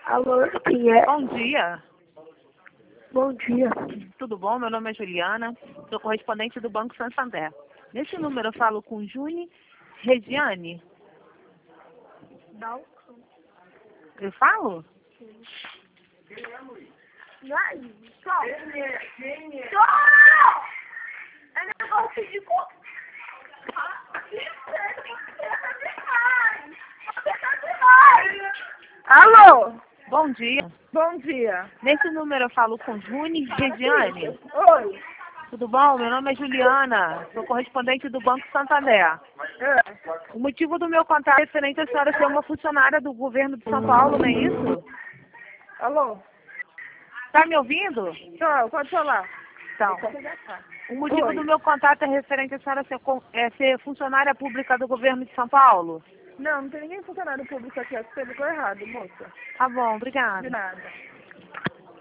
Alô, quem é? Bom dia. Bom dia. Tudo bom? Meu nome é Juliana, sou correspondente do Banco Santander. Nesse número eu falo com Juni Regiane. Não. Eu falo? Não é isso. Só. É negócio de... Alô? Bom dia. Bom dia. Nesse número eu falo com Juni Regiane. Oi. Tudo bom? Meu nome é Juliana, sou correspondente do Banco Santander. É. O motivo do meu contato é referente à senhora ser uma funcionária do governo de São Paulo, não é isso? Alô? Tá me ouvindo? Não, pode falar. Então, o motivo Oi. do meu contato é referente à senhora ser funcionária pública do governo de São Paulo? Não tem ninguém funcionário público aqui. Acho que você ligou errado, moça. Tá bom, De obrigada. nada.